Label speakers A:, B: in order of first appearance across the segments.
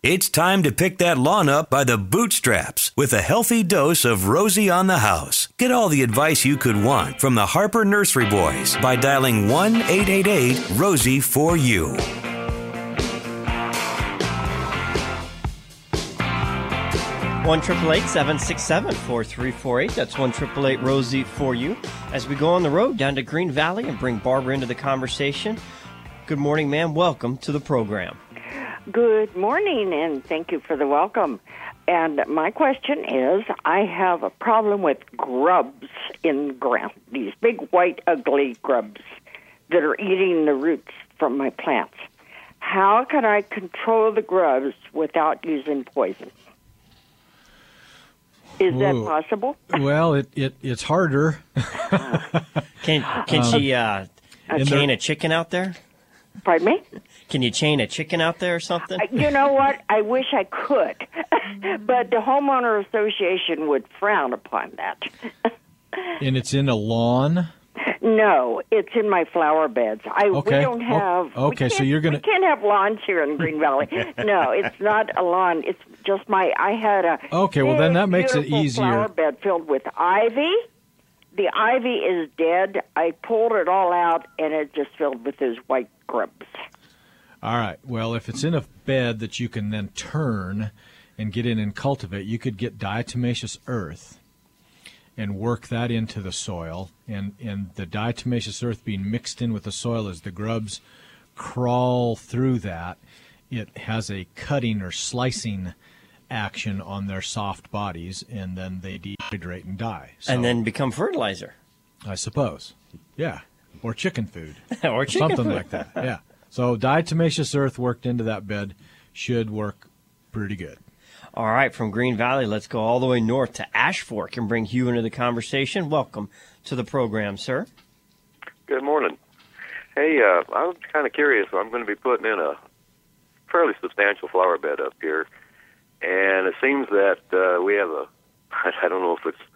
A: It's time to pick that lawn up by the bootstraps with a healthy dose of Rosie on the House. Get all the advice you could want from the Harper Nursery Boys by dialing 1-888-ROSIE-4U.
B: 1-888-767-4348. That's 1-888-ROSIE-4U. As we go on the road down to Green Valley and bring Barbara into the conversation. Good morning, ma'am. Welcome to the program.
C: Good morning, and thank you for the welcome. And my question is, I have a problem with grubs in the ground, these big, white, ugly grubs that are eating the roots from my plants. How can I control the grubs without using poison? Is that possible?
D: Well, it's harder.
B: Can she chain a chicken out there?
C: Pardon me?
B: Can you chain a chicken out there or something?
C: You know what? I wish I could. But the homeowner association would frown upon that.
D: And it's in a lawn?
C: No, it's in my flower beds.
D: Okay.
C: We don't have...
D: Okay, so you're going to...
C: We can't have lawns here in Green Valley. No, it's not a lawn. It's just I had a...
D: Okay, well then that makes it easier.
C: Flower bed filled with ivy. The ivy is dead. I pulled it all out, and it just filled with those white grubs.
D: All right. Well, if it's in a bed that you can then turn and get in and cultivate, you could get diatomaceous earth and work that into the soil. And the diatomaceous earth being mixed in with the soil as the grubs crawl through that, it has a cutting or slicing action on their soft bodies, and then they dehydrate and die. So,
B: and then become fertilizer.
D: I suppose. Yeah. Or chicken food.
B: Or chicken
D: something
B: food.
D: like that. Yeah. So diatomaceous earth worked into that bed should work pretty good.
B: All right, from Green Valley, let's go all the way north to Ash Fork and bring Hugh into the conversation. Welcome to the program, sir.
E: Good morning. Hey, I'm kind of curious. I'm going to be putting in a fairly substantial flower bed up here, and it seems that we have I don't know if it's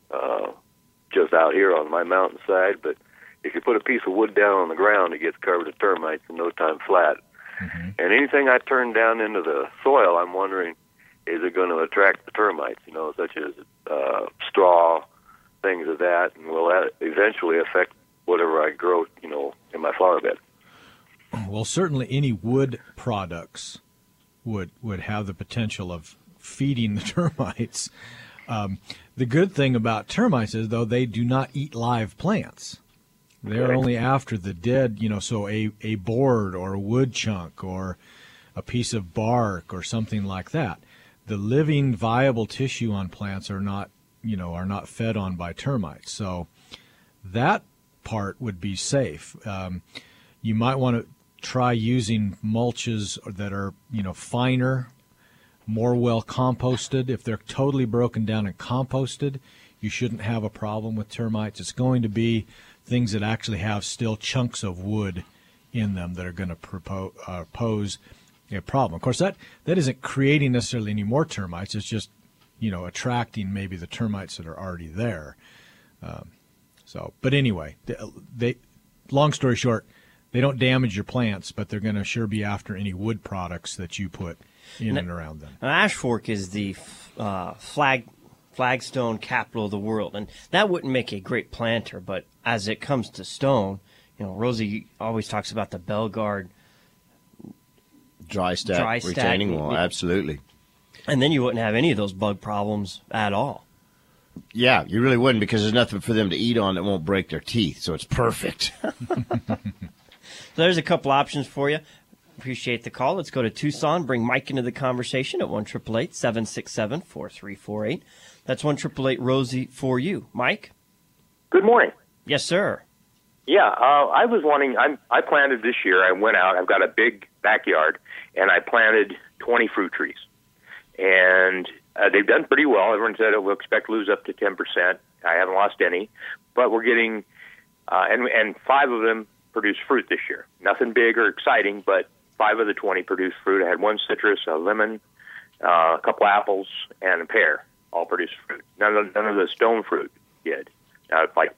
E: just out here on my mountainside, but if you put a piece of wood down on the ground, it gets covered with termites in no time flat. Mm-hmm. And anything I turn down into the soil, I'm wondering, is it going to attract the termites, such as straw, things of that, and will that eventually affect whatever I grow, in my flower bed?
D: Well, certainly any wood products would have the potential of feeding the termites. The good thing about termites is, though, they do not eat live plants. They're only after the dead, so a board or a wood chunk or a piece of bark or something like that. The living, viable tissue on plants are not fed on by termites. So that part would be safe. You might want to try using mulches that are, finer, more well composted. If they're totally broken down and composted, you shouldn't have a problem with termites. It's going to be things that actually have still chunks of wood in them that are going to pose a problem. Of course, that isn't creating necessarily any more termites. It's just, attracting maybe the termites that are already there. But anyway, long story short, they don't damage your plants, but they're going to sure be after any wood products that you put in and around them.
B: Now, Ash Fork is the flagstone capital of the world, and that wouldn't make a great planter, but as it comes to stone, Rosie always talks about the Bellegarde
F: dry stack retaining wall. Absolutely.
B: And then you wouldn't have any of those bug problems at all.
F: Yeah, you really wouldn't, because there's nothing for them to eat on that won't break their teeth, so it's perfect.
B: So there's a couple options for you. Appreciate the call. Let's go to Tucson. Bring Mike into the conversation at 1-888-767-4348. That's 1-888-ROSIE-4U. Mike?
G: Good morning.
B: Yes, sir.
G: Yeah, I was wanting, I planted this year. I went out, I've got a big backyard, and I planted 20 fruit trees. And they've done pretty well. Everyone said we'll expect to lose up to 10%. I haven't lost any. But we're getting, and 5 of them produced fruit this year. Nothing big or exciting, but 5 of the 20 produced fruit. I had 1 citrus, a lemon, a couple apples, and a pear all produced fruit. None of the stone fruit did, like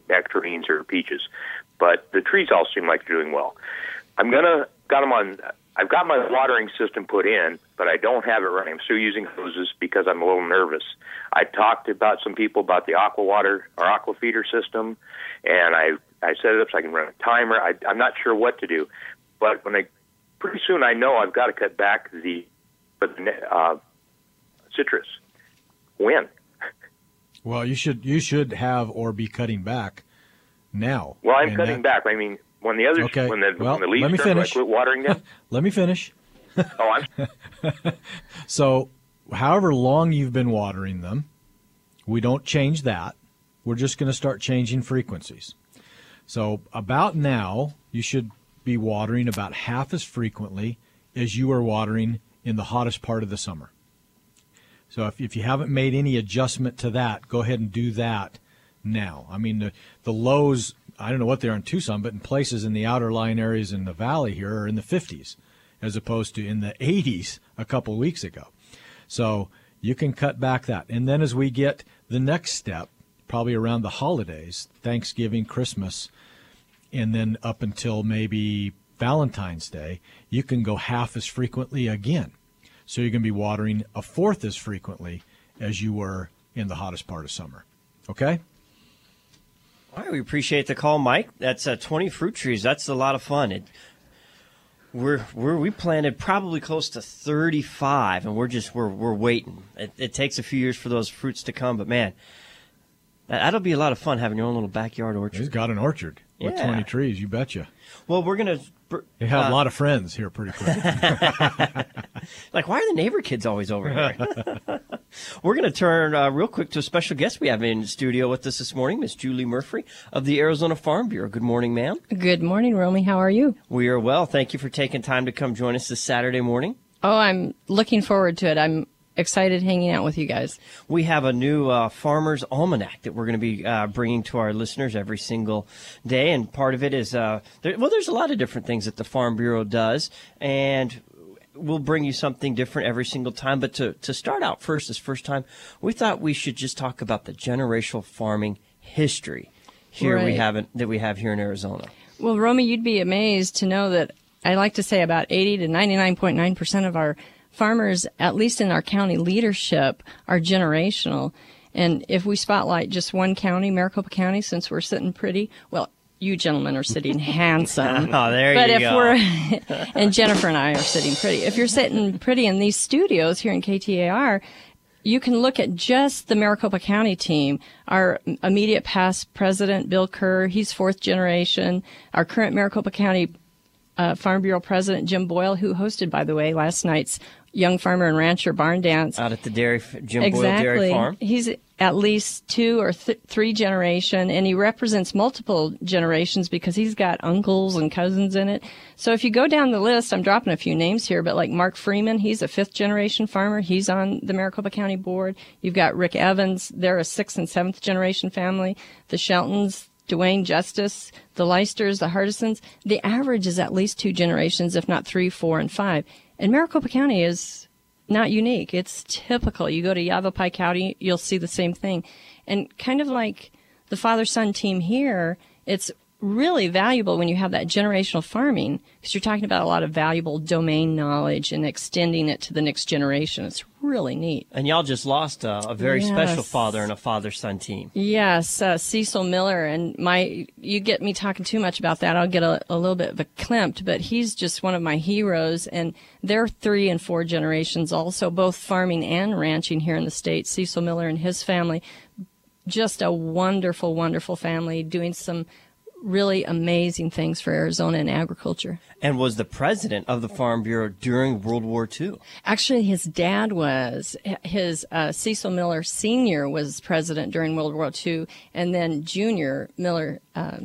G: nectarines or peaches. But the trees all seem like they're doing well. Got them on, I've got my watering system put in, but I don't have it running. I'm still using hoses because I'm a little nervous. I talked about some people about the aqua water or aqua feeder system, and I set it up so I can run a timer. I'm not sure what to do, but pretty soon I know I've got to cut back the citrus. When?
D: Well, you should have or be cutting back now.
G: Well, I'm cutting back. I mean, when the others, when the leaves turn, do I quit watering them?
D: Let me finish.
G: Oh,
D: So, however long you've been watering them, we don't change that. We're just going to start changing frequencies. So, about now, you should be watering about half as frequently as you are watering in the hottest part of the summer. So, if you haven't made any adjustment to that, go ahead and do that now. I mean, the lows, I don't know what they are in Tucson, but in places in the outer lying areas in the valley here are in the 50s, as opposed to in the 80s a couple of weeks ago. So you can cut back that. And then as we get the next step, probably around the holidays, Thanksgiving, Christmas, and then up until maybe Valentine's Day, you can go half as frequently again. So you're going to be watering a fourth as frequently as you were in the hottest part of summer. Okay?
B: All right, we appreciate the call, Mike. That's 20 fruit trees. That's a lot of fun. We planted probably close to 35, and we're waiting. It takes a few years for those fruits to come, but man, that'll be a lot of fun having your own little backyard orchard.
D: He's got an orchard with 20 trees, you betcha.
B: Well, we're gonna.
D: You have a lot of friends here pretty quick.
B: Like, why are the neighbor kids always over here? We're going to turn real quick to a special guest we have in the studio with us this morning, Miss Julie Murphy of the Arizona Farm Bureau. Good morning, ma'am.
H: Good morning, Romy. How are you?
B: We are well. Thank you for taking time to come join us this Saturday morning.
H: Oh, I'm looking forward to it. I'm excited hanging out with you guys.
B: We have a new Farmer's Almanac that we're going to be bringing to our listeners every single day, and part of it is, there's a lot of different things that the Farm Bureau does, and we'll bring you something different every single time. But to start out this first time, we thought we should just talk about the generational farming history here that we have here in Arizona.
H: Well, Romy, you'd be amazed to know that I like to say about 80 to 99.9% of our farmers, at least in our county leadership, are generational. And if we spotlight just one county, Maricopa County, since we're sitting pretty, well, you gentlemen are sitting handsome.
B: Oh, there
H: but
B: you go.
H: And Jennifer and I are sitting pretty. If you're sitting pretty in these studios here in KTAR, you can look at just the Maricopa County team. Our immediate past president, Bill Kerr, he's fourth generation. Our current Maricopa County Farm Bureau President Jim Boyle, who hosted, by the way, last night's Young Farmer and Rancher Barn Dance.
B: Out at the Jim Boyle Dairy Farm.
H: He's at least two or three generation, and he represents multiple generations because he's got uncles and cousins in it. So if you go down the list, I'm dropping a few names here, but like Mark Freeman, he's a fifth generation farmer. He's on the Maricopa County board. You've got Rick Evans. They're a sixth and seventh generation family. The Sheltons, Dwayne Justice, the Leisters, the Hardisons. The average is at least two generations, if not 3, 4, and 5. And Maricopa County is not unique. It's typical. You go to Yavapai County, you'll see the same thing. And kind of like the father-son team here, it's really valuable when you have that generational farming because you're talking about a lot of valuable domain knowledge and extending it to the next generation. It's really neat.
B: And y'all just lost a very special father and a father-son team.
H: Yes, Cecil Miller. And you get me talking too much about that, I'll get a little bit of a klimt, but he's just one of my heroes. And they're 3 and 4 generations also, both farming and ranching here in the state. Cecil Miller and his family, just a wonderful, wonderful family doing some really amazing things for Arizona and agriculture.
B: And was the president of the Farm Bureau during World War II. Actually,
H: his dad was. His Cecil Miller Sr. was president during World War II, and then Junior Miller,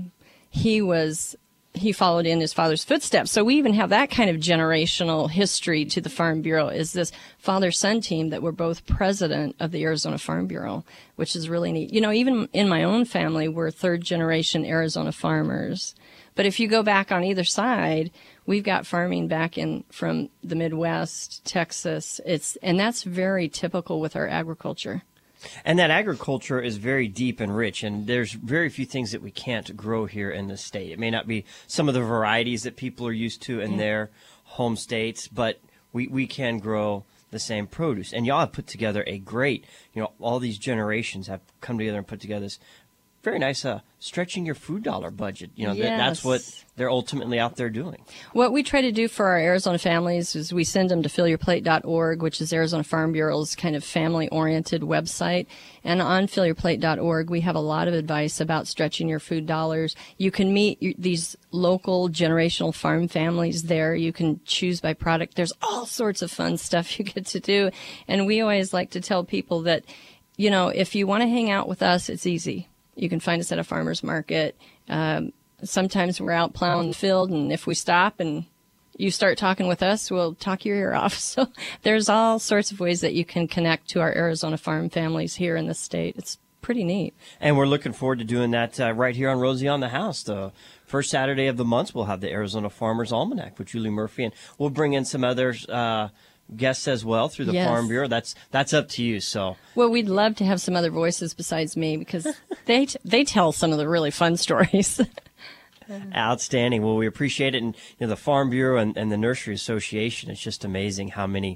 H: he followed in his father's footsteps. So we even have that kind of generational history to the Farm Bureau, is this father-son team that were both president of the Arizona Farm Bureau, which is really neat. You know, even in my own family, we're third-generation Arizona farmers. But if you go back on either side, we've got farming back from the Midwest, Texas. And that's very typical with our agriculture.
B: And that agriculture is very deep and rich, and there's very few things that we can't grow here in the state. It may not be some of the varieties that people are used to in their home states, but we can grow the same produce. And y'all have put together a great, all these generations have come together and put together this very nice stretching your food dollar budget. That's what they're ultimately out there doing.
H: What we try to do for our Arizona families is we send them to fillyourplate.org, which is Arizona Farm Bureau's kind of family-oriented website. And on fillyourplate.org, we have a lot of advice about stretching your food dollars. You can meet these local generational farm families there. You can choose by product. There's all sorts of fun stuff you get to do. And we always like to tell people that, if you want to hang out with us, it's easy. You can find us at a farmer's market. Sometimes we're out plowing the field, and if we stop and you start talking with us, we'll talk your ear off. So there's all sorts of ways that you can connect to our Arizona farm families here in the state. It's pretty neat.
B: And we're looking forward to doing that right here on Rosie on the House. The first Saturday of the month, we'll have the Arizona Farmer's Almanac with Julie Murphy, and we'll bring in some others guests as well through the Farm Bureau. That's up to you. So
H: we'd love to have some other voices besides me, because they tell some of the really fun stories.
B: Outstanding. Well, we appreciate it. And the Farm Bureau and the Nursery Association, it's just amazing how many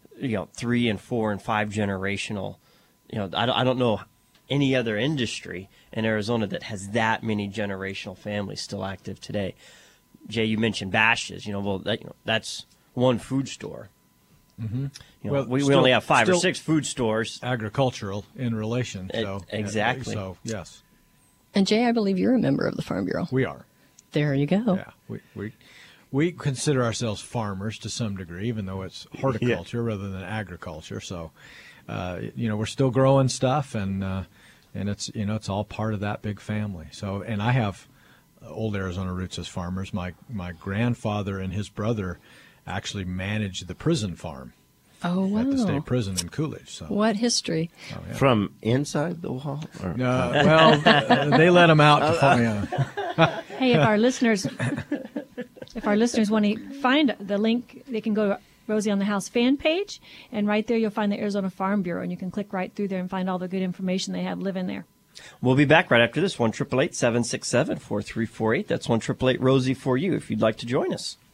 B: 3 and 4 and 5 generational, I don't know any other industry in Arizona that has that many generational families still active today. Jay, you mentioned Bash's, that's one food store.
D: Mm-hmm.
B: We only have 5 or 6 food stores.
D: Agricultural in relation. So
B: exactly.
D: So yes.
H: And Jay, I believe you're a member of the Farm Bureau.
D: We are.
H: There you go.
D: Yeah, we consider ourselves farmers to some degree, even though it's horticulture rather than agriculture. So, we're still growing stuff, and it's all part of that big family. So, and I have old Arizona roots as farmers. My grandfather and his brother actually managed the prison farm.
H: Oh, wow.
D: At the state prison in Coolidge. So.
H: What history?
F: Oh, yeah. From inside the wall?
D: They let them out to farm.
I: Hey, if our listeners want to find the link, they can go to Rosie on the House fan page, and right there you'll find the Arizona Farm Bureau, and you can click right through there and find all the good information they have living there.
B: We'll be back right after this. 1-888-767-4348. That's 1-888-ROSIE for you if you'd like to join us.